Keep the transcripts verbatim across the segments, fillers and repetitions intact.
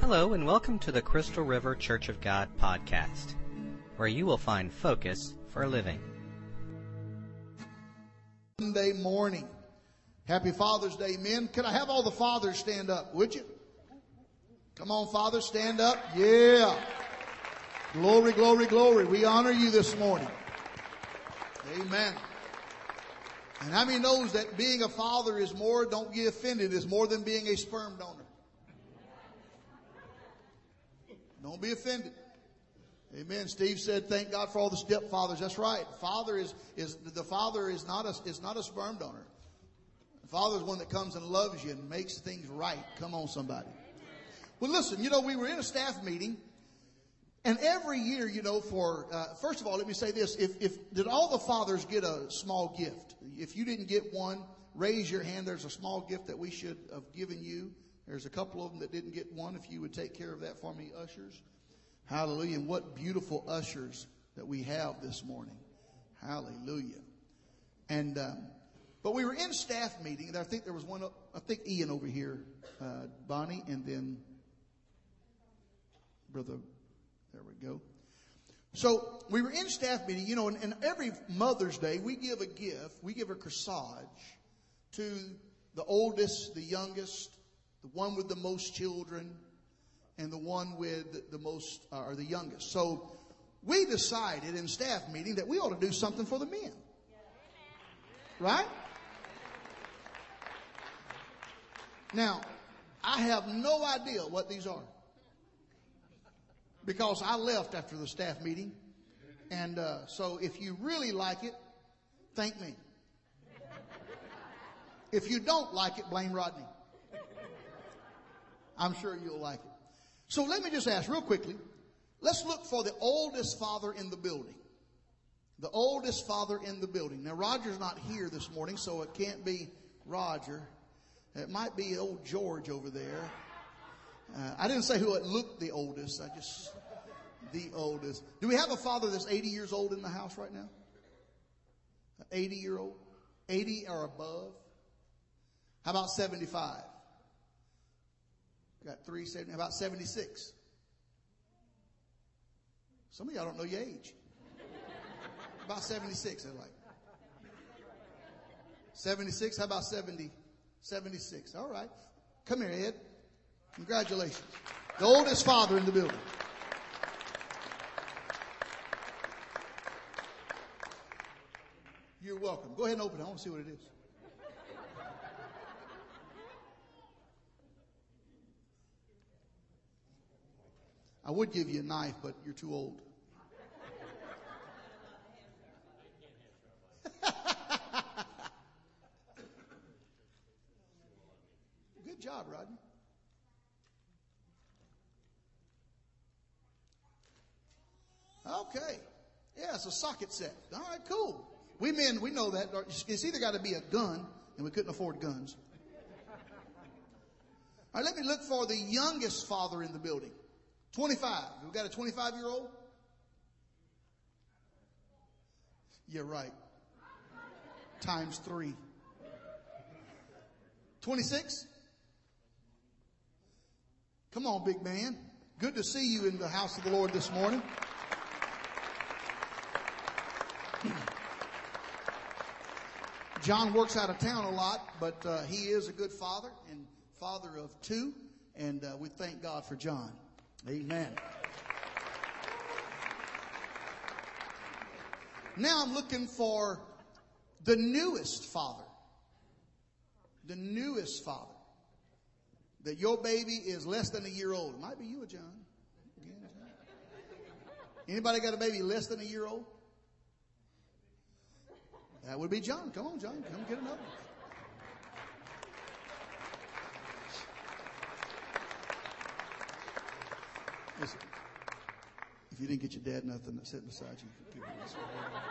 Hello and welcome to the Crystal River Church of God podcast, where you will find focus for a living. Sunday morning. Happy Father's Day, men. Could I have all the fathers stand up, would you? Come on, fathers, stand up. Yeah. Glory, glory, glory. We honor you this morning. Amen. And how many knows that being a father is more, don't get offended, is more than being a sperm donor? Don't be offended. Amen. Steve said, thank God for all the stepfathers. That's right. Father is, is, the father is not a, is not a sperm donor. The father is one that comes and loves you and makes things right. Come on, somebody. Well, listen, you know, we were in a staff meeting, and every year, you know, for, uh, first of all, let me say this. If, if, did all the fathers get a small gift? If you didn't get one, raise your hand. There's a small gift that we should have given you. There's a couple of them that didn't get one. If you would take care of that for me, ushers. Hallelujah. And what beautiful ushers that we have this morning. Hallelujah. And, um, but we were in staff meeting, and I think there was one, I think Ian over here, uh, Bonnie, and then Brother, there we go. So we were in staff meeting, you know, and, and every Mother's Day we give a gift, we give a corsage to the oldest, the youngest, the one with the most children, and the one with the most, uh, or the youngest. So we decided in staff meeting that we ought to do something for the men. Right? Now, I have no idea what these are, because I left after the staff meeting. And uh, so if you really like it, thank me. If you don't like it, blame Rodney. I'm sure you'll like it. So let me just ask real quickly. Let's look for the oldest father in the building. The oldest father in the building. Now, Roger's not here this morning, so it can't be Roger. It might be old George over there. Uh, I didn't say who it looked the oldest. I just, the oldest. Do we have a father that's eighty years old in the house right now? An eighty year old? eighty or above? How about seventy-five? Got three, seventy, about seventy-six. Some of y'all don't know your age. About seventy-six, I like. seventy-six, how about seventy? seventy-six, all right. Come here, Ed. Congratulations. The oldest father in the building. You're welcome. Go ahead and open it. I want to see what it is. I would give you a knife, but you're too old. Good job, Rodney. Okay. Yeah, it's a socket set. All right, cool. We men, we know that. It's either got to be a gun, and we couldn't afford guns. All right, let me look for the youngest father in the building. twenty-five. We got a twenty-five-year-old? You're right. Times three. twenty-six? Come on, big man. Good to see you in the house of the Lord this morning. John works out of town a lot, but uh, he is a good father and father of two, and uh, we thank God for John. Amen. Now I'm looking for the newest father. The newest father. That your baby is less than a year old. It might be you, John. Again, John. Anybody got a baby less than a year old? That would be John. Come on, John. Come get another one. Listen, if you didn't get your dad nothing that's sitting beside you, give him this one.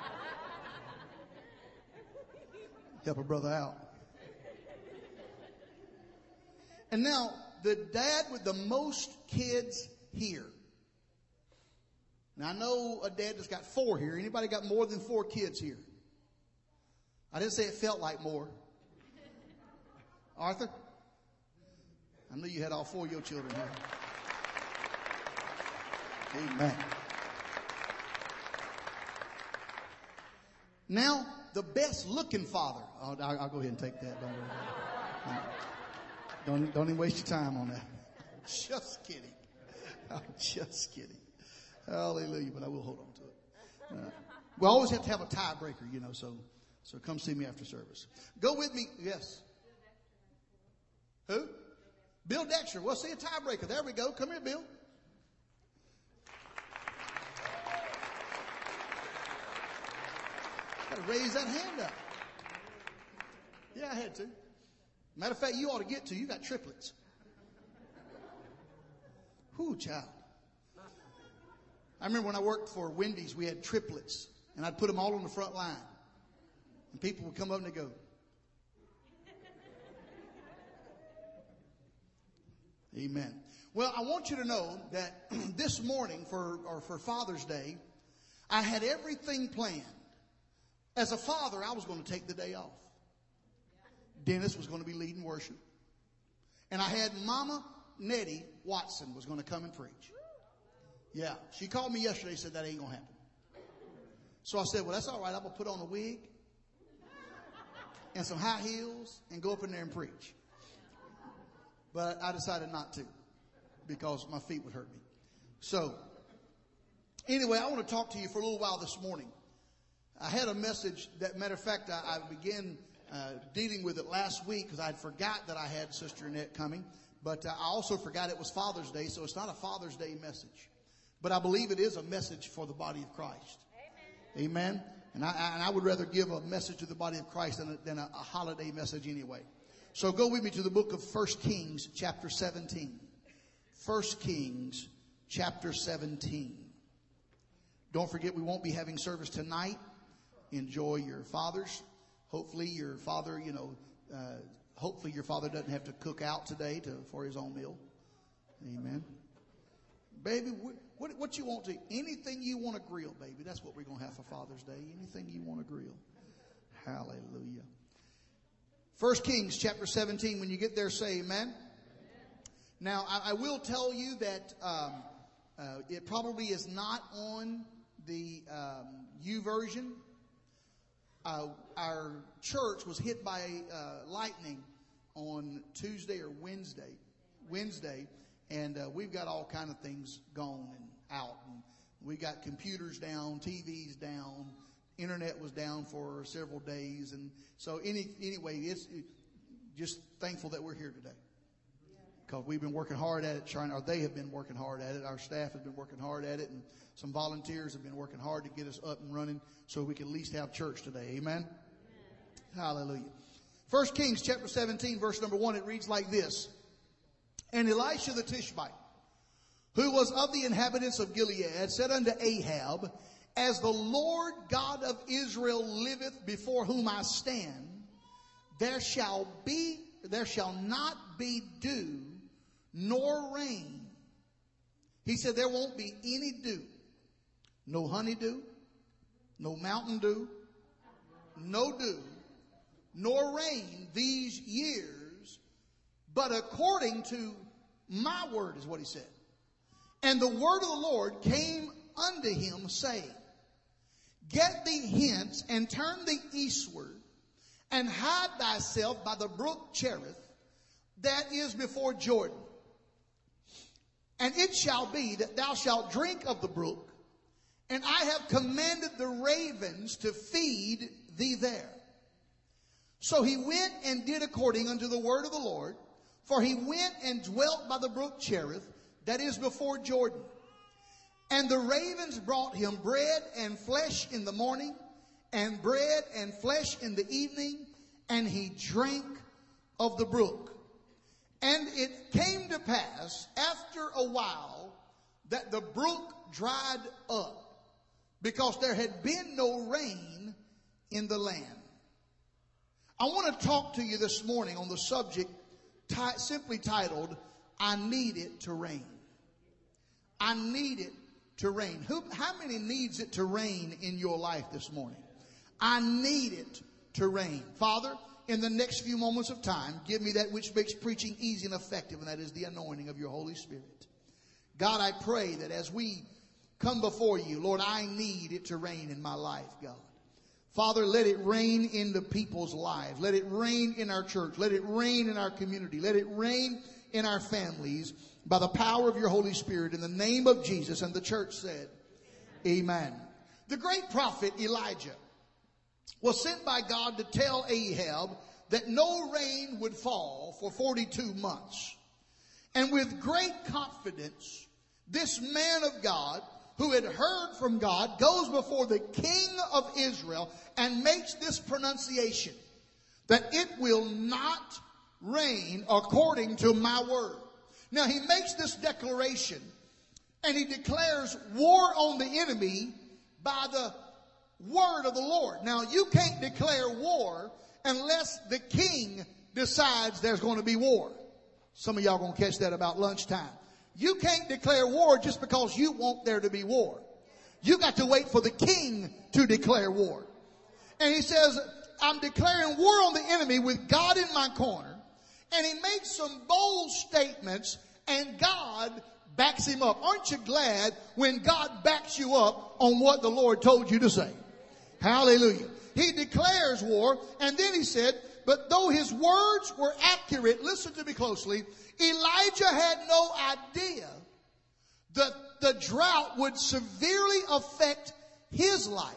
Help a brother out. And now, the dad with the most kids here. Now, I know a dad that's got four here. Anybody got more than four kids here? I didn't say it felt like more. Arthur? I knew you had all four of your children here. Amen. Now, the best looking father. I'll, I'll go ahead and take that. Don't worry. Don't, don't even waste your time on that. Just kidding. I'm just kidding. Hallelujah. But I will hold on to it. Uh, we always have to have a tiebreaker, you know, so, so come see me after service. Go with me. Yes. Who? Bill Dexter. Well, see a tiebreaker. There we go. Come here, Bill. Got to raise that hand up. Yeah, I had to. Matter of fact, you ought to get to. You got triplets. Whoo, child. I remember when I worked for Wendy's, we had triplets, and I'd put them all on the front line. And people would come up and they go, amen. Well, I want you to know that this morning for, or for Father's Day, I had everything planned. As a father, I was going to take the day off. Dennis was going to be leading worship. And I had Mama Nettie Watson was going to come and preach. Yeah, she called me yesterday and said that ain't going to happen. So I said, well, that's all right. I'm going to put on a wig and some high heels and go up in there and preach. But I decided not to because my feet would hurt me. So anyway, I want to talk to you for a little while this morning. I had a message that, matter of fact, I, I began uh, dealing with it last week because I forgot that I had Sister Annette coming. But uh, I also forgot it was Father's Day, so it's not a Father's Day message. But I believe it is a message for the body of Christ. Amen. Amen. And I, and I would rather give a message to the body of Christ than a, than a, a holiday message anyway. So go with me to the book of First Kings, chapter seventeen. First Kings, chapter seventeen. Don't forget, we won't be having service tonight. Enjoy your fathers. Hopefully your father, you know, uh, hopefully your father doesn't have to cook out today to, for his own meal. Amen. Baby, what, what, what you want to, anything you want to grill, baby, that's what we're going to have for Father's Day. Anything you want to grill. Hallelujah. First Kings chapter seventeen, when you get there, say amen. Amen. Now, I, I will tell you that um, uh, it probably is not on the um, U version. Uh, our church was hit by uh, lightning on Tuesday or Wednesday, Wednesday, and uh, we've got all kind of things gone and out. And we got computers down, T Vs down, internet was down for several days, and so any anyway, it's it, just thankful that we're here today because we've been working hard at it, trying, or they have been working hard at it. Our staff has been working hard at it, and some volunteers have been working hard to get us up and running so we can at least have church today. Amen. Amen. Hallelujah. First Kings chapter seventeen, verse number one, it reads like this. And Elisha the Tishbite, who was of the inhabitants of Gilead, said unto Ahab, as the Lord God of Israel liveth before whom I stand, there shall be, there shall not be dew nor rain. He said there won't be any dew. No honeydew, no mountain dew, no dew, nor rain these years, but according to my word is what he said. And the word of the Lord came unto him, saying, get thee hence and turn thee eastward, and hide thyself by the brook Cherith, that is before Jordan. And it shall be that thou shalt drink of the brook, and I have commanded the ravens to feed thee there. So he went and did according unto the word of the Lord, for he went and dwelt by the brook Cherith, that is before Jordan. And the ravens brought him bread and flesh in the morning, and bread and flesh in the evening, and he drank of the brook. And it came to pass after a while that the brook dried up, because there had been no rain in the land. I want to talk to you this morning on the subject t- simply titled, I need it to rain. I need it to rain. Who, how many needs it to rain in your life this morning? I need it to rain. Father, in the next few moments of time, give me that which makes preaching easy and effective, and that is the anointing of your Holy Spirit. God, I pray that as we come before you. Lord, I need it to rain in my life, God. Father, let it rain in the people's lives. Let it rain in our church. Let it rain in our community. Let it rain in our families by the power of your Holy Spirit in the name of Jesus. And the church said, amen. The great prophet Elijah was sent by God to tell Ahab that no rain would fall for forty-two months. And with great confidence, this man of God, who had heard from God, goes before the king of Israel and makes this pronunciation, that it will not rain according to my word. Now he makes this declaration and he declares war on the enemy by the word of the Lord. Now you can't declare war unless the king decides there's going to be war. Some of y'all going to catch that about lunchtime. You can't declare war just because you want there to be war. You got to wait for the king to declare war. And he says, I'm declaring war on the enemy with God in my corner. And he makes some bold statements and God backs him up. Aren't you glad when God backs you up on what the Lord told you to say? Hallelujah. He declares war, and then he said, but though his words were accurate, listen to me closely, Elijah had no idea that the drought would severely affect his life.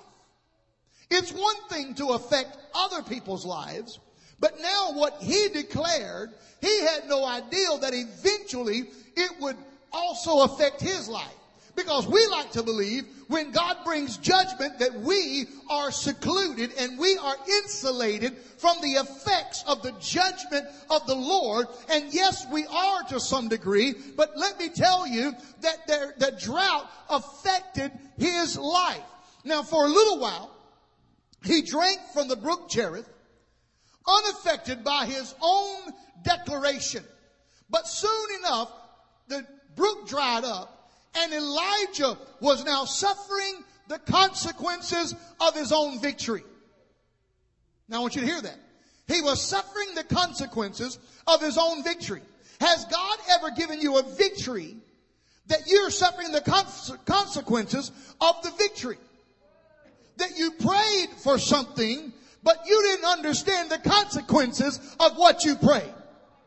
It's one thing to affect other people's lives, but now what he declared, he had no idea that eventually it would also affect his life. Because we like to believe when God brings judgment that we are secluded and we are insulated from the effects of the judgment of the Lord. And yes, we are to some degree, but let me tell you that there, the drought affected his life. Now for a little while, he drank from the brook Cherith, unaffected by his own declaration. But soon enough, the brook dried up. And Elijah was now suffering the consequences of his own victory. Now I want you to hear that. He was suffering the consequences of his own victory. Has God ever given you a victory that you're suffering the consequences of the victory? That you prayed for something, but you didn't understand the consequences of what you prayed.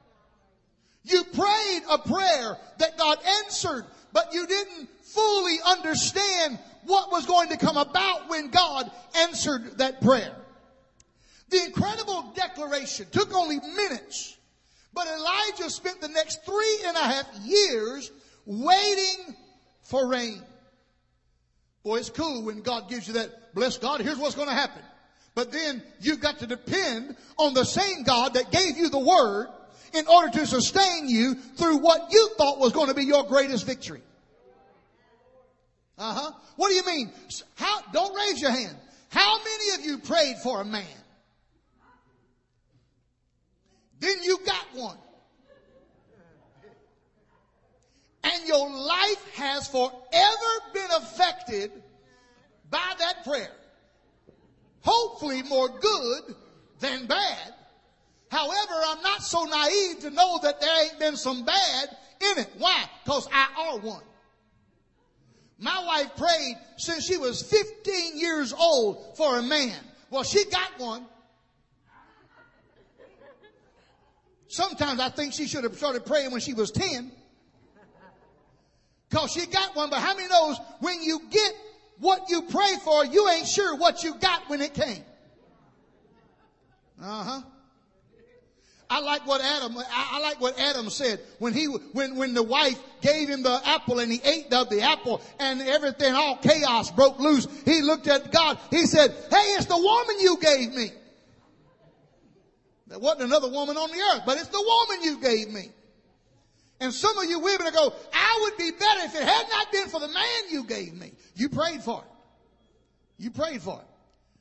You prayed a prayer that God answered, but you didn't fully understand what was going to come about when God answered that prayer. The incredible declaration took only minutes, but Elijah spent the next three and a half years waiting for rain. Boy, it's cool when God gives you that, bless God, here's what's going to happen. But then you've got to depend on the same God that gave you the word in order to sustain you through what you thought was going to be your greatest victory. Uh-huh. What do you mean? How, don't raise your hand. How many of you prayed for a man? Then you got one. And your life has forever been affected by that prayer. Hopefully more good than bad. However, I'm not so naive to know that there ain't been some bad in it. Why? Because I are one. My wife prayed since she was fifteen years old for a man. Well, she got one. Sometimes I think she should have started praying when she was ten. Because she got one. But how many knows when you get what you pray for, you ain't sure what you got when it came? Uh-huh. I like what Adam, I like what Adam said when he, when, when the wife gave him the apple and he ate of the apple and everything, all chaos broke loose. He looked at God. He said, hey, it's the woman you gave me. There wasn't another woman on the earth, but it's the woman you gave me. And some of you women will go, I would be better if it had not been for the man you gave me. You prayed for it. You prayed for it.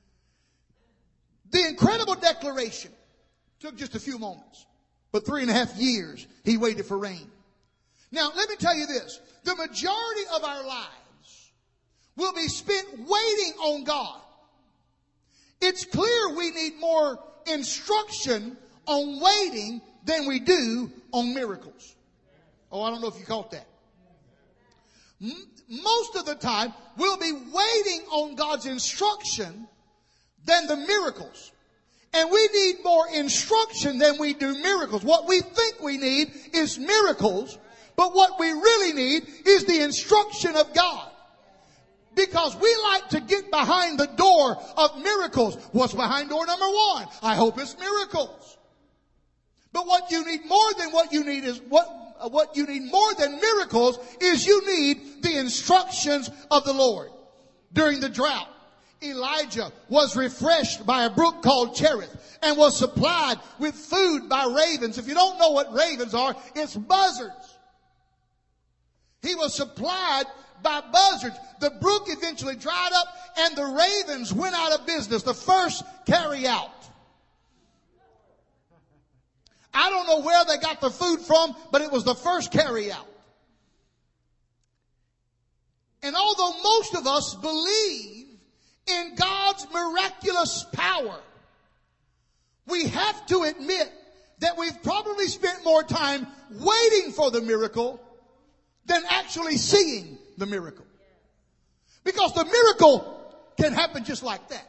The incredible declaration took just a few moments, but three and a half years he waited for rain. Now, let me tell you this. The majority of our lives will be spent waiting on God. It's clear we need more instruction on waiting than we do on miracles. Oh, I don't know if you caught that. Most of the time, we'll be waiting on God's instruction than the miracles. And we need more instruction than we do miracles. What we think we need is miracles, but what we really need is the instruction of God. Because we like to get behind the door of miracles. What's behind door number one? I hope it's miracles. But what you need more than what you need is what What you need more than miracles is you need the instructions of the Lord. During the drought, Elijah was refreshed by a brook called Cherith and was supplied with food by ravens. If you don't know what ravens are, it's buzzards. He was supplied by buzzards. The brook eventually dried up and the ravens went out of business. The first carry out. I don't know where they got the food from, but it was the first carry out. And although most of us believe in God's miraculous power, we have to admit that we've probably spent more time waiting for the miracle than actually seeing the miracle. Because the miracle can happen just like that.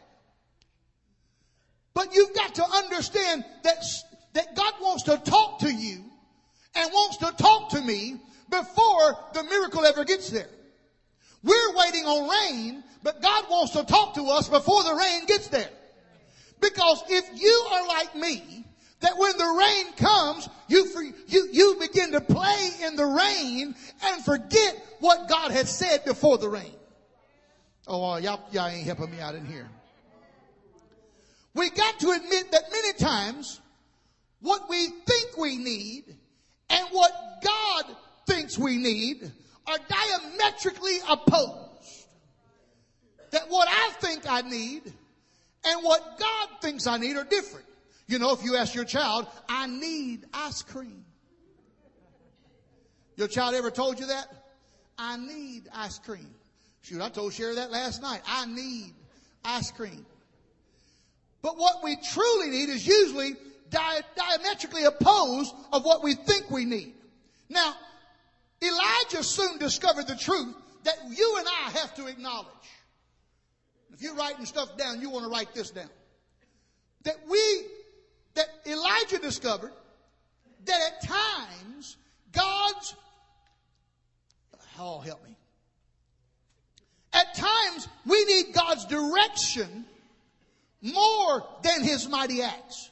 But you've got to understand that that God wants to talk to you and wants to talk to me before the miracle ever gets there. We're waiting on rain, but God wants to talk to us before the rain gets there. Because if you are like me, that when the rain comes, you, you, you begin to play in the rain and forget what God had said before the rain. Oh, y'all, y'all ain't helping me out in here. We got to admit that many times what we think we need and what God thinks we need are diametrically opposed. That what I think I need and what God thinks I need are different. You know, if you ask your child, I need ice cream. Your child ever told you that? I need ice cream. Shoot, I told Sherry that last night. I need ice cream. But what we truly need is usually Di- diametrically opposed of what we think we need. Now, Elijah soon discovered the truth that you and I have to acknowledge. If you're writing stuff down, you want to write this down. That we, that Elijah discovered that at times God's, oh, help me. At times we need God's direction more than his mighty acts.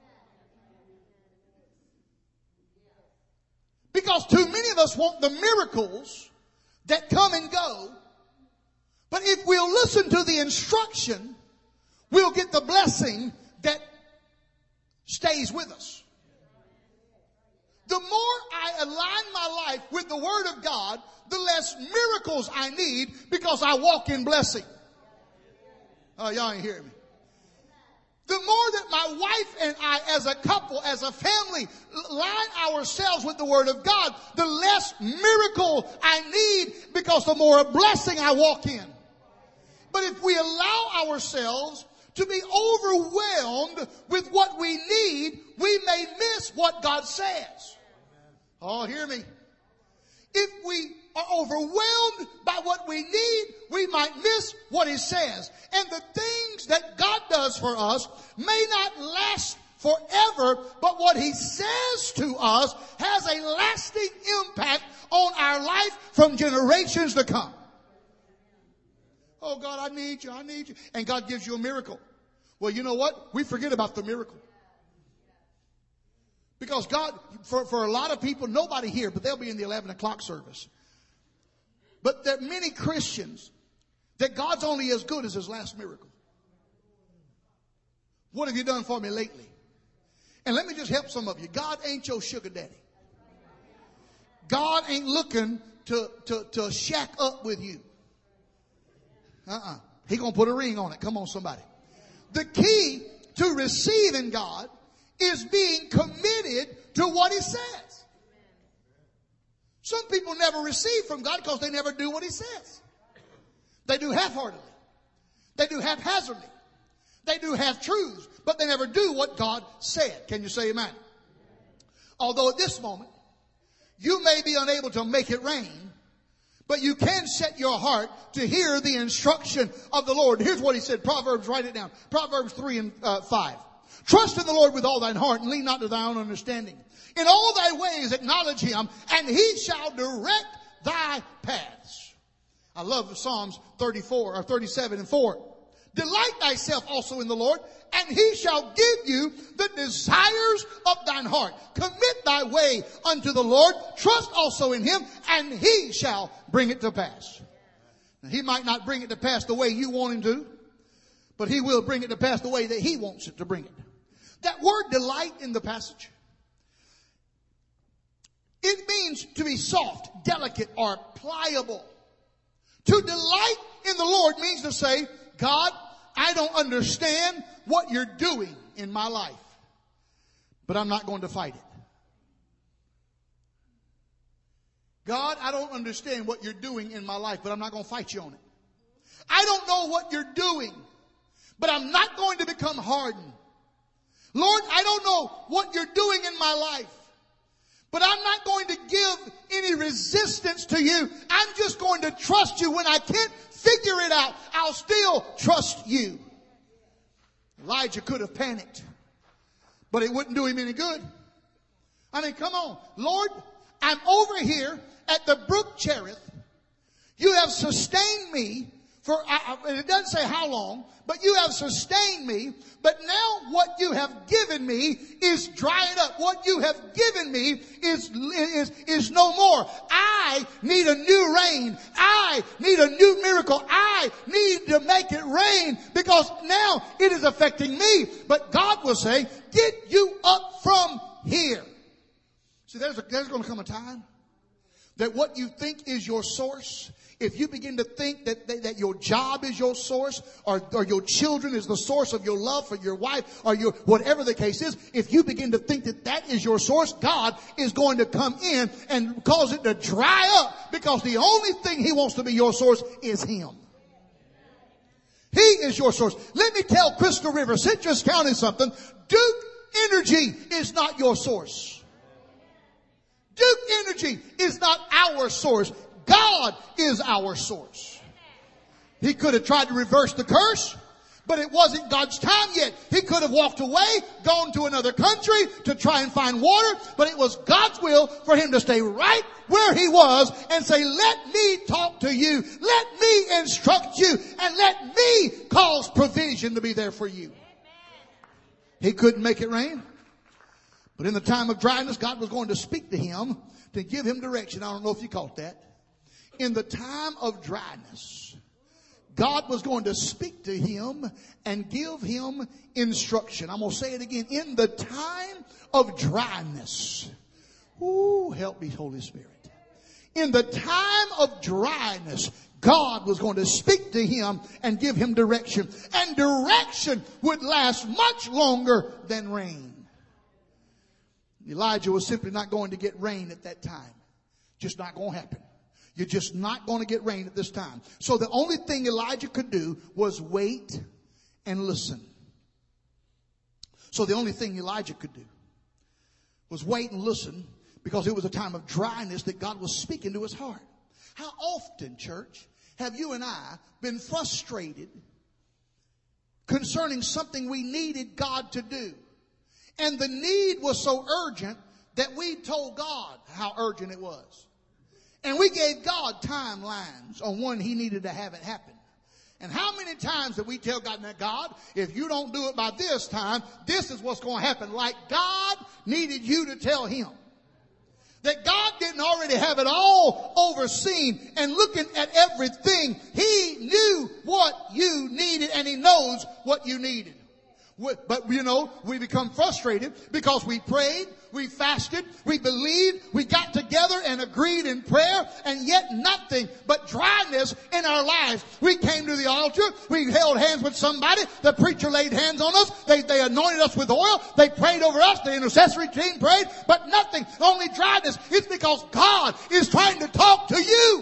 Because too many of us want the miracles that come and go. But if we'll listen to the instruction, we'll get the blessing that stays with us. The more I align my life with the Word of God, the less miracles I need because I walk in blessing. Oh, y'all ain't hearing me. The more that my wife and I as a couple, as a family, line ourselves with the Word of God, the less miracle I need because the more blessing I walk in. But if we allow ourselves to be overwhelmed with what we need, we may miss what God says. Oh, hear me. If we are overwhelmed by what we need, we might miss what He says. And the things that God does for us may not last forever, but what He says to us has a lasting impact on our life from generations to come. Oh God, I need you, I need you. And God gives you a miracle. Well, you know what? We forget about the miracle. Because God, for, for a lot of people, nobody here, but they'll be in the eleven o'clock service. But there are many Christians that God's only as good as His last miracle. What have you done for me lately? And let me just help some of you. God ain't your sugar daddy. God ain't looking to, to, to shack up with you. Uh-uh. He gonna put a ring on it. Come on, somebody. The key to receiving God is being committed to what He says. Some people never receive from God because they never do what He says. They do half-heartedly. They do haphazardly. They do half-truths, but they never do what God said. Can you say amen? Although at this moment, you may be unable to make it rain, But you can set your heart to hear the instruction of the Lord. Here's what he said. Proverbs, write it down. Proverbs three and uh, five. Trust in the Lord with all thine heart and lean not to thy own understanding. In all thy ways acknowledge him, and he shall direct thy paths. I love Psalms thirty-four or thirty-seven and four. Delight thyself also in the Lord, and he shall give you the desires of thine heart. Commit thy way unto the Lord. Trust also in him, and he shall bring it to pass. Now, he might not bring it to pass the way you want him to, but he will bring it to pass the way that he wants it to bring it. That word delight in the passage, it means to be soft, delicate, or pliable. To delight in the Lord means to say, God, I don't understand what you're doing in my life, but I'm not going to fight it. God, I don't understand what you're doing in my life, but I'm not going to fight you on it. I don't know what you're doing, but I'm not going to become hardened. Lord, I don't know what you're doing in my life, but I'm not going to give any resistance to you. I'm just going to trust you. When I can't figure it out, I'll still trust you. Elijah could have panicked, but it wouldn't do him any good. I mean, come on. Lord, I'm over here at the brook Cherith. You have sustained me for, I, it doesn't say how long, but you have sustained me. But now what you have given me is dried up. What you have given me is, is, is no more. I need a new rain. I need a new miracle. I need to make it rain because now it is affecting me. But God will say, get you up from here. See, there's, a, there's going to come a time that what you think is your source, if you begin to think that, that, that your job is your source, or, or your children is the source of your love for your wife, or your, whatever the case is, if you begin to think that that is your source, God is going to come in and cause it to dry up, because the only thing he wants to be your source is him. He is your source. Let me tell Crystal River, Citrus County something. Duke Energy is not your source. Duke Energy is not our source. God is our source. He could have tried to reverse the curse, but it wasn't God's time yet. He could have walked away, gone to another country to try and find water, but it was God's will for him to stay right where he was and say, let me talk to you, let me instruct you, and let me cause provision to be there for you. He couldn't make it rain. But in the time of dryness, God was going to speak to him to give him direction. I don't know if you caught that. In the time of dryness, God was going to speak to him and give him instruction. I'm going to say it again. In the time of dryness. Ooh, help me, Holy Spirit. In the time of dryness, God was going to speak to him and give him direction. And direction would last much longer than rain. Elijah was simply not going to get rain at that time. Just not going to happen. You're just not going to get rain at this time. So the only thing Elijah could do was wait and listen. So the only thing Elijah could do was wait and listen, because it was a time of dryness that God was speaking to his heart. How often, church, have you and I been frustrated concerning something we needed God to do? And the need was so urgent that we told God how urgent it was. And we gave God timelines on when he needed to have it happen. And how many times did we tell God, now God, if you don't do it by this time, this is what's going to happen. Like God needed you to tell him. That God didn't already have it all overseen and looking at everything. He knew what you needed, and he knows what you needed. But, you know, we become frustrated because we prayed, we fasted, we believed, we got together and agreed in prayer, and yet nothing but dryness in our lives. We came to the altar, we held hands with somebody, the preacher laid hands on us, they, they anointed us with oil, they prayed over us, the intercessory team prayed, but nothing, only dryness. It's because God is trying to talk to you.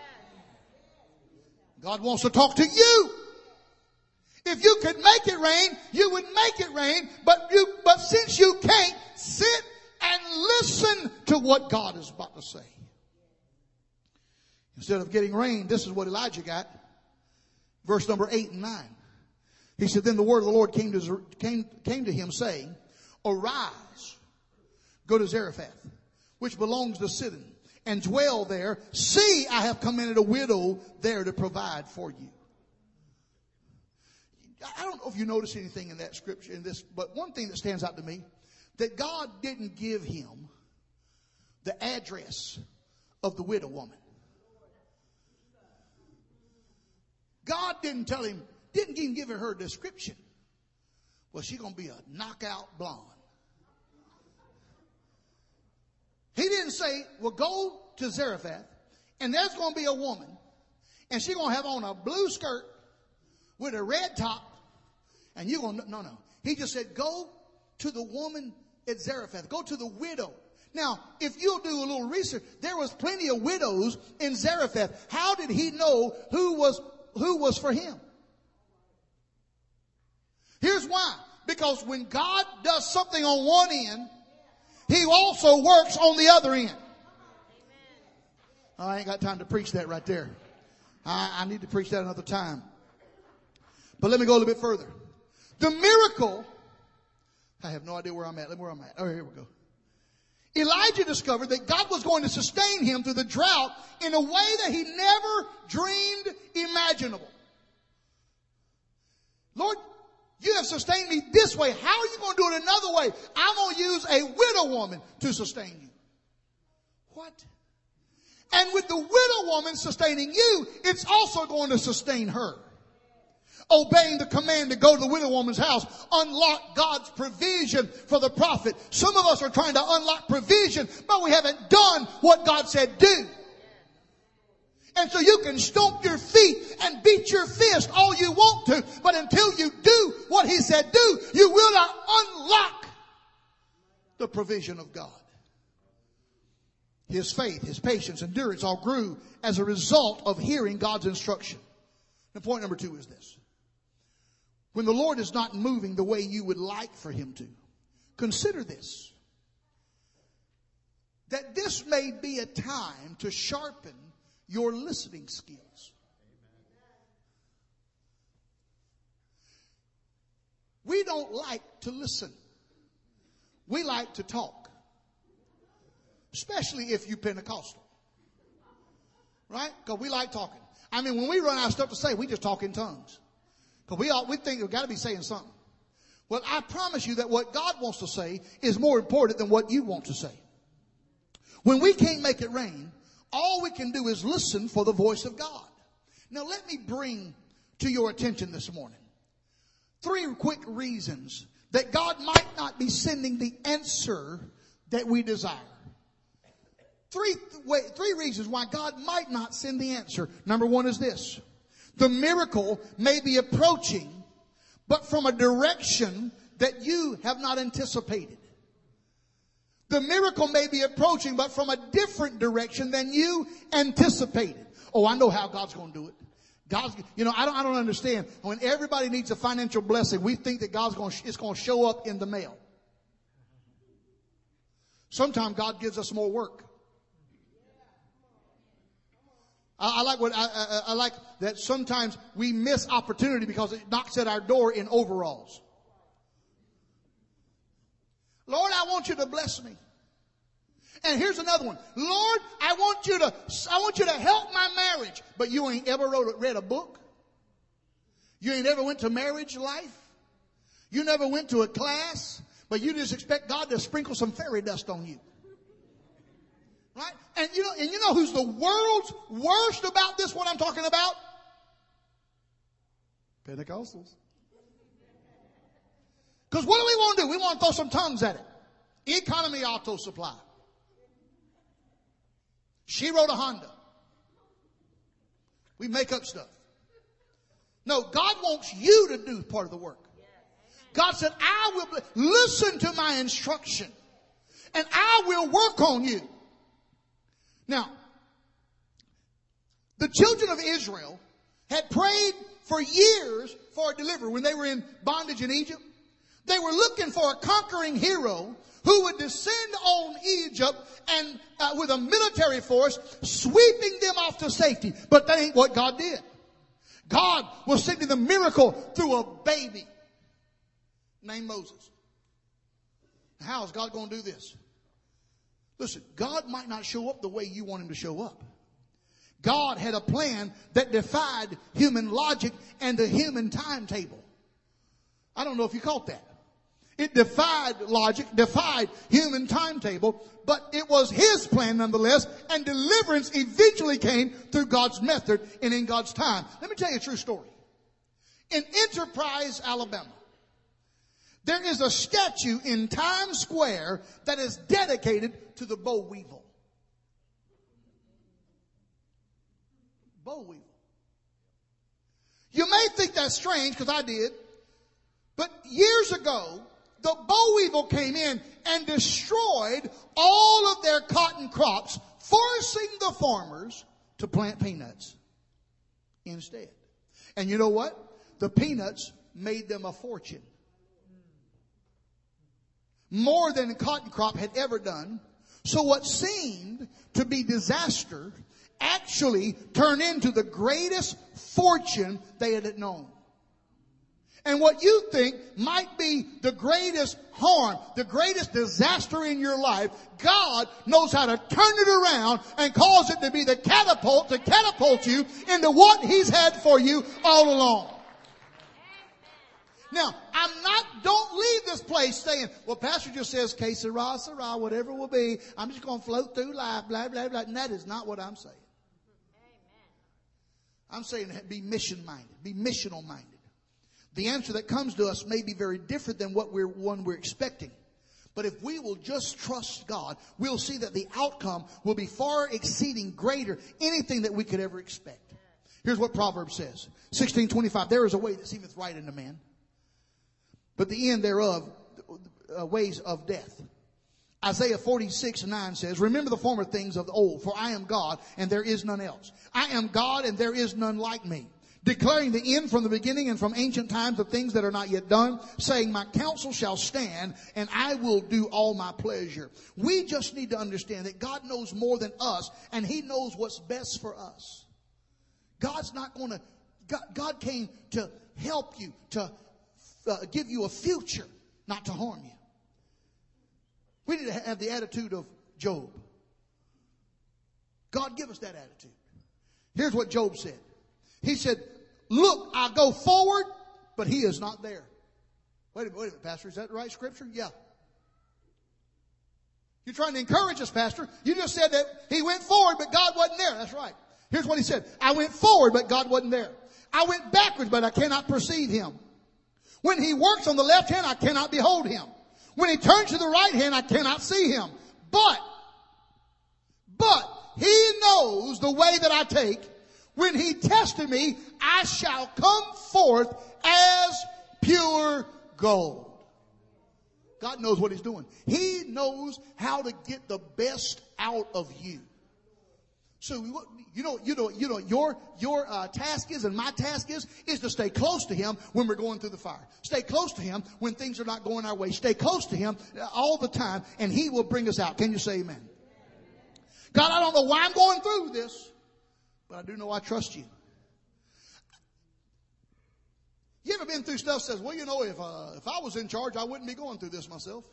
God wants to talk to you. If you could make it rain, you would make it rain, but you, but since you can't, sit and listen to what God is about to say. Instead of getting rain, this is what Elijah got. Verse number eight and nine. He said, then the word of the Lord came to, came, came to him saying, arise, go to Zarephath, which belongs to Sidon, and dwell there. See, I have commanded a widow there to provide for you. I don't know if you notice anything in that scripture, in this, but one thing that stands out to me, that God didn't give him the address of the widow woman. God didn't tell him, didn't even give her her description. Well, she's going to be a knockout blonde. He didn't say, well, go to Zarephath, and there's going to be a woman, and she's going to have on a blue skirt with a red top, and you're going to, no, no. He just said, go to the woman at Zarephath. Go to the widow. Now, if you'll do a little research, there was plenty of widows in Zarephath. How did he know who was, who was for him? Here's why. Because when God does something on one end, he also works on the other end. I ain't got time to preach that right there. I, I need to preach that another time. But let me go a little bit further. The miracle, I have no idea where I'm at. Let me where I'm at. Oh, here we go. Elijah discovered that God was going to sustain him through the drought in a way that he never dreamed imaginable. Lord, you have sustained me this way. How are you going to do it another way? I'm going to use a widow woman to sustain you. What? And with the widow woman sustaining you, it's also going to sustain her. Obeying the command to go to the widow woman's house, unlock God's provision for the prophet. Some of us are trying to unlock provision, but we haven't done what God said do. And so you can stomp your feet and beat your fist all you want to, but until you do what he said do, you will not unlock the provision of God. His faith, his patience, endurance all grew as a result of hearing God's instruction. And point number two is this. When the Lord is not moving the way you would like for him to, consider this. That this may be a time to sharpen your listening skills. We don't like to listen. We like to talk. Especially if you're Pentecostal. Right? Because we like talking. I mean, when we run out of stuff to say, we just talk in tongues. Because we all, we think we've got to be saying something. Well, I promise you that what God wants to say is more important than what you want to say. When we can't make it rain, all we can do is listen for the voice of God. Now, let me bring to your attention this morning three quick reasons that God might not be sending the answer that we desire. Three, wait, three reasons why God might not send the answer. Number one is this. The miracle may be approaching, but from a direction that you have not anticipated. The miracle may be approaching, but from a different direction than you anticipated. Oh, I know how God's going to do it. God's, you know, I don't, I don't understand. When everybody needs a financial blessing, we think that God's going to, it's going to show up in the mail. Sometimes God gives us more work. I, I like what I, I, I like that sometimes we miss opportunity because it knocks at our door in overalls. Lord, I want you to bless me. And here's another one. Lord, I want you to, I want you to help my marriage. But you ain't ever wrote, read a book. You ain't ever went to marriage life. You never went to a class. But you just expect God to sprinkle some fairy dust on you. Right? And you know, and you know who's the world's worst about this, what I'm talking about? Pentecostals. Because what do we want to do? We want to throw some tongues at it. Economy auto supply. She wrote a Honda. We make up stuff. No, God wants you to do part of the work. God said, I will listen to my instruction and I will work on you. Now, the children of Israel had prayed for years for a deliverer when they were in bondage in Egypt. They were looking for a conquering hero who would descend on Egypt and uh, with a military force, sweeping them off to safety. But that ain't what God did. God was sending the miracle through a baby named Moses. How is God going to do this? Listen, God might not show up the way you want him to show up. God had a plan that defied human logic and the human timetable. I don't know if you caught that. It defied logic, defied human timetable, but it was his plan nonetheless, and deliverance eventually came through God's method and in God's time. Let me tell you a true story. In Enterprise, Alabama, there is a statue in Times Square that is dedicated to the boll weevil. Boll weevil. You may think that's strange, because I did. But years ago, the boll weevil came in and destroyed all of their cotton crops, forcing the farmers to plant peanuts instead. And you know what? The peanuts made them a fortune. More than a cotton crop had ever done. So what seemed to be disaster actually turned into the greatest fortune they had known. And what you think might be the greatest harm, the greatest disaster in your life, God knows how to turn it around and cause it to be the catapult to catapult you into what he's had for you all along. Now, I'm not, don't leave this place saying, well, Pastor just says, que sera, sera, whatever will be. I'm just going to float through life, blah, blah, blah. And that is not what I'm saying. I'm saying be mission-minded, be missional-minded. The answer that comes to us may be very different than what we're, one we're expecting. But if we will just trust God, we'll see that the outcome will be far exceeding greater anything that we could ever expect. Here's what Proverbs says. sixteen twenty-five, there is a way that seemeth right unto man, but the end thereof, uh, ways of death. Isaiah forty-six nine says, remember the former things of the old, for I am God and there is none else. I am God and there is none like me. Declaring the end from the beginning and from ancient times of things that are not yet done, saying my counsel shall stand and I will do all my pleasure. We just need to understand that God knows more than us, and he knows what's best for us. God's not going to, God, God came to help you, to uh, give you a future, not to harm you. We need to have the attitude of Job. God, give us that attitude. Here's what Job said. He said, look, I go forward, but he is not there. Wait a minute, wait a minute, Pastor. Is that the right scripture? Yeah. You're trying to encourage us, Pastor. You just said that he went forward, but God wasn't there. That's right. Here's what he said. I went forward, but God wasn't there. I went backwards, but I cannot perceive him. When he works on the left hand, I cannot behold him. When he turns to the right hand, I cannot see him. But, but he knows the way that I take. When he tested me, I shall come forth as pure gold. God knows what he's doing. He knows how to get the best out of you. So you know, you know, you know, your your uh, task is, and my task is, is to stay close to him when we're going through the fire. Stay close to him when things are not going our way. Stay close to him all the time, and he will bring us out. Can you say amen? God, I don't know why I'm going through this, but I do know I trust you. You ever been through stuff that says, well, you know, if uh, if I was in charge, I wouldn't be going through this myself?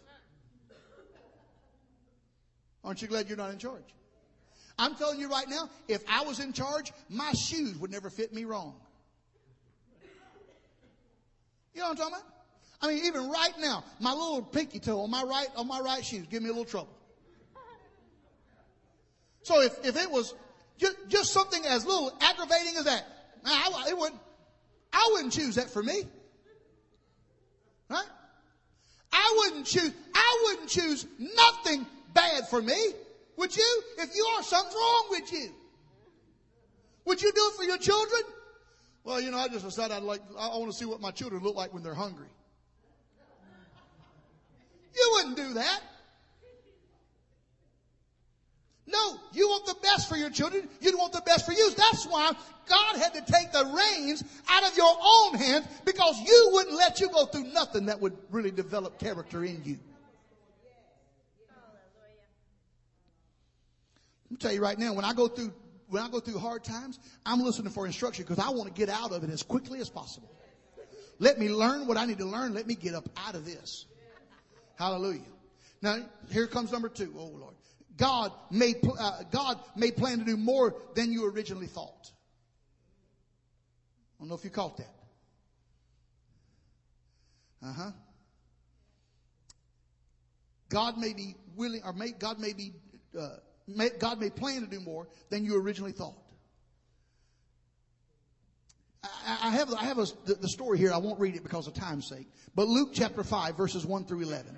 Aren't you glad you're not in charge? I'm telling you right now, if I was in charge, my shoes would never fit me wrong. You know what I'm talking about? I mean, even right now, my little pinky toe on my right on my right shoes give me a little trouble. So if, if it was just, just something as little aggravating as that, I, it wouldn't, I wouldn't choose that for me. Right? I wouldn't choose, I wouldn't choose nothing bad for me. Would you? If you are, something's wrong with you. Would you do it for your children? Well, you know, I just decided I'd like, I want to see what my children look like when they're hungry. You wouldn't do that. No, you want the best for your children. You want the best for you. That's why God had to take the reins out of your own hands, because you wouldn't let you go through nothing that would really develop character in you. tell you right now, when I go through, when I go through hard times, I'm listening for instruction because I want to get out of it as quickly as possible. Let me learn what I need to learn. Let me get up out of this. Hallelujah. Now, here comes number two. Oh, Lord. God may, uh, God may plan to do more than you originally thought. I don't know if you caught that. Uh-huh. God may be willing, or may, God may be, uh, may, God may plan to do more than you originally thought. I, I have, I have a, the, the story here. I won't read it because of time's sake. But Luke chapter five, verses one through eleven.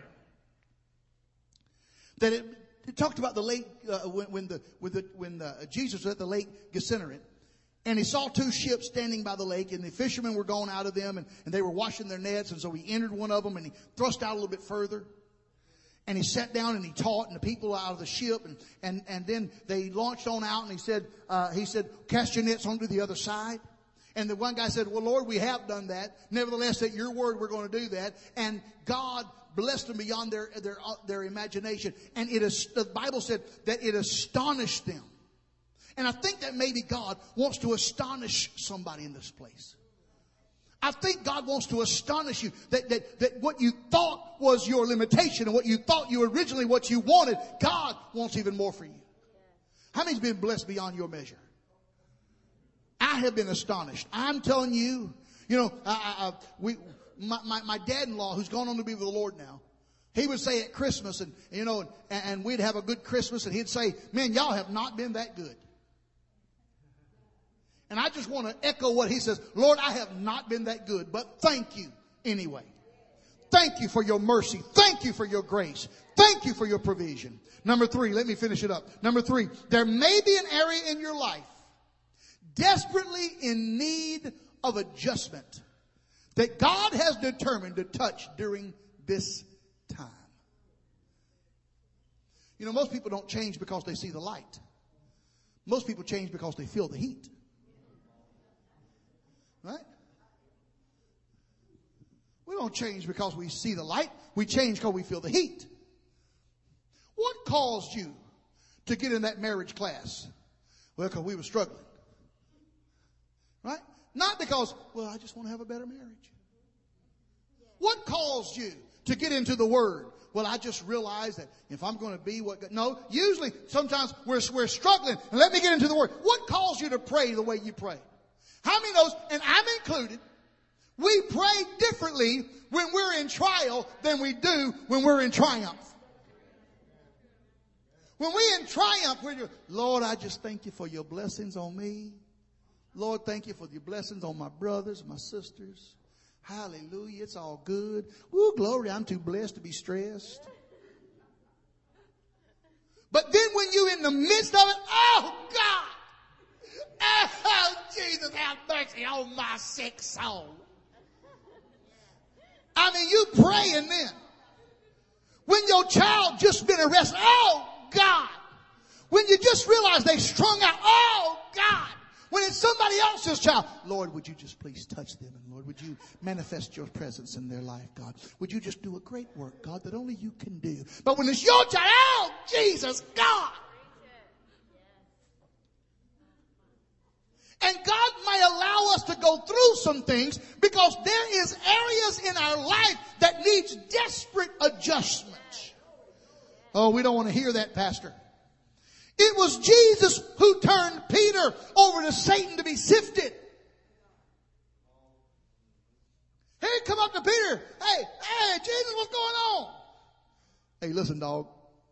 That it, it talked about the lake, uh, when, when the, when the, when the, Jesus was at the lake Gennesaret. And he saw two ships standing by the lake, and the fishermen were gone out of them, and, and they were washing their nets. And so he entered one of them, and he thrust out a little bit further. And he sat down and he taught, and the people out of the ship, and, and, and then they launched on out, and he said, uh, he said, cast your nets onto the other side. And the one guy said, well, Lord, we have done that. Nevertheless, at your word, we're going to do that. And God blessed them beyond their, their, uh, their imagination. And it is, the Bible said that it astonished them. And I think that maybe God wants to astonish somebody in this place. I think God wants to astonish you that, that, that what you thought was your limitation and what you thought you originally what you wanted, God wants even more for you. How many's been blessed beyond your measure? I have been astonished. I'm telling you, you know, I, I, we, my, my, my dad-in-law, who's gone on to be with the Lord now, he would say at Christmas, and you know, and, and we'd have a good Christmas, and he'd say, man, y'all have not been that good. And I just want to echo what he says. Lord, I have not been that good, but thank you anyway. Thank you for your mercy. Thank you for your grace. Thank you for your provision. Number three, let me finish it up. Number three, there may be an area in your life desperately in need of adjustment that God has determined to touch during this time. You know, most people don't change because they see the light. Most people change because they feel the heat. Right? We don't change because we see the light. We change because we feel the heat. What caused you to get in that marriage class? Well, because we were struggling. Right? Not because, well, I just want to have a better marriage. What caused you to get into the Word? Well, I just realized that if I'm going to be what God... No, usually, sometimes we're, we're struggling. And let me get into the Word. What caused you to pray the way you pray? How many knows, and I'm included, we pray differently when we're in trial than we do when we're in triumph. When we're in triumph, we're, Lord, I just thank you for your blessings on me. Lord, thank you for your blessings on my brothers and my sisters. Hallelujah. It's all good. Woo, glory. I'm too blessed to be stressed. But then when you're in the midst of it, oh God. Oh, Jesus, have mercy on my sick soul. I mean, you praying then. When your child just been arrested, oh, God. When you just realize they strung out, oh, God. When it's somebody else's child, Lord, would you just please touch them? And Lord, would you manifest your presence in their life, God? Would you just do a great work, God, that only you can do? But when it's your child, oh, Jesus, God. And God may allow us to go through some things because there is areas in our life that needs desperate adjustment. Oh, we don't want to hear that, Pastor. It was Jesus who turned Peter over to Satan to be sifted. He come up to Peter. Hey, hey, Jesus, what's going on? Hey, listen, dog.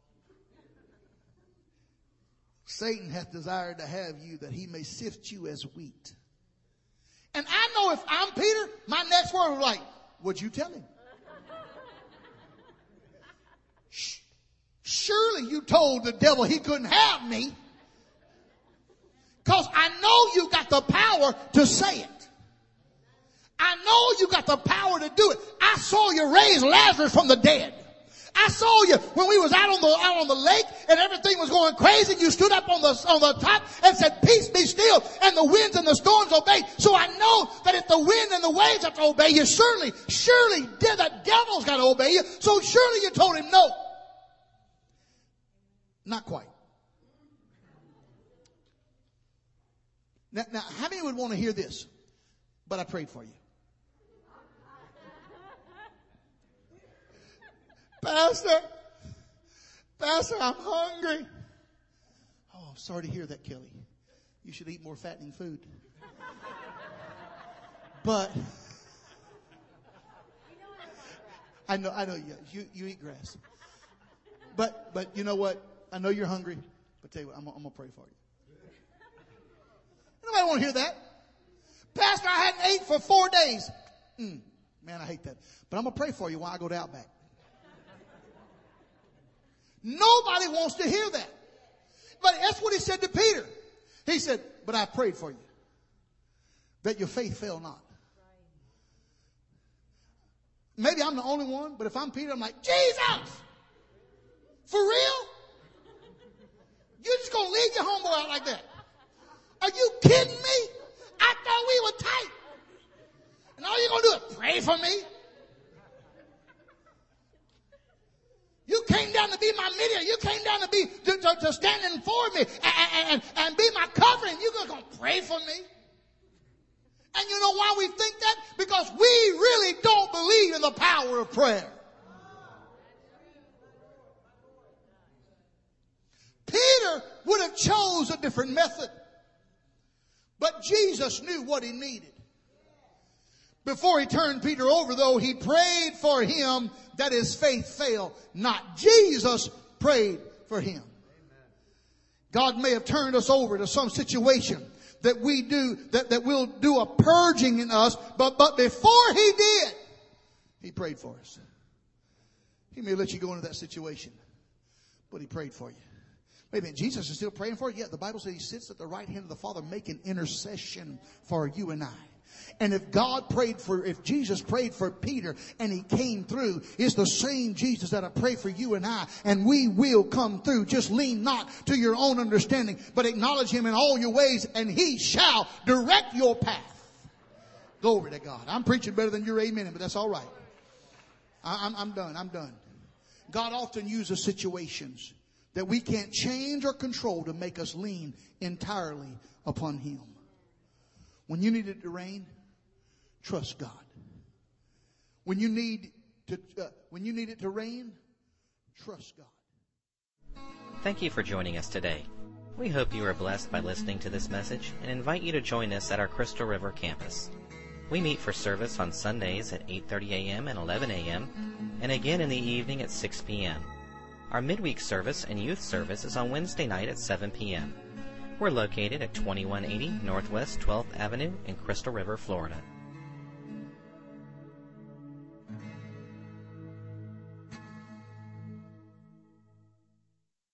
Satan hath desired to have you that he may sift you as wheat. And I know if I'm Peter, my next word was like, what'd you tell him? Surely you told the devil he couldn't have me. Because I know you got the power to say it. I know you got the power to do it. I saw you raise Lazarus from the dead. I saw you when we was out on the out on the lake and everything was going crazy. And you stood up on the on the top and said, "Peace, be still," and the winds and the storms obeyed. So I know that if the wind and the waves have to obey you, surely, surely the devil's got to obey you. So surely you told him no. Not quite. Now, now, how many would want to hear this? But I prayed for you. Pastor, Pastor, I'm hungry. Oh, I'm sorry to hear that, Kelly. You should eat more fattening food. But I know, I know you, you, you eat grass. But, but you know what? I know you're hungry. But tell you what, I'm, I'm going to pray for you. Nobody want to hear that. Pastor, I hadn't ate for four days. Mm, man, I hate that. But I'm going to pray for you while I go to Outback. Nobody wants to hear that. But that's what he said to Peter. He said, but I prayed for you, that your faith fail not. Maybe I'm the only one, but if I'm Peter, I'm like, Jesus! For real? You're just going to leave your homeboy out like that? Are you kidding me? I thought we were tight. And all you're going to do is pray for me? You came down to be my mediator. You came down to be to, to, to stand in for me and, and, and be my covering. You're going to pray for me? And you know why we think that? Because we really don't believe in the power of prayer. Peter would have chose a different method. But Jesus knew what he needed. Before he turned Peter over, though, he prayed for him that his faith fail not. Jesus prayed for him. God may have turned us over to some situation that we do, that, that will do a purging in us, but, but before he did, he prayed for us. He may let you go into that situation, but he prayed for you. Wait a minute, Jesus is still praying for you? Yeah, the Bible says he sits at the right hand of the Father making intercession for you and I. And if God prayed for, if Jesus prayed for Peter and he came through, it's the same Jesus that'll pray for you and I, and we will come through. Just lean not to your own understanding, but acknowledge him in all your ways, and he shall direct your path. Glory to God. I'm preaching better than you're amening, but that's all right. I, I'm, I'm done. I'm done. God often uses situations that we can't change or control to make us lean entirely upon him. When you need it to rain, trust God. When you need to, uh, when you need it to rain, trust God. Thank you for joining us today. We hope you are blessed by listening to this message and invite you to join us at our Crystal River campus. We meet for service on Sundays at eight thirty a.m. and eleven a.m. and again in the evening at six p.m. Our midweek service and youth service is on Wednesday night at seven p.m. We're located at twenty-one eighty Northwest twelfth Avenue in Crystal River, Florida.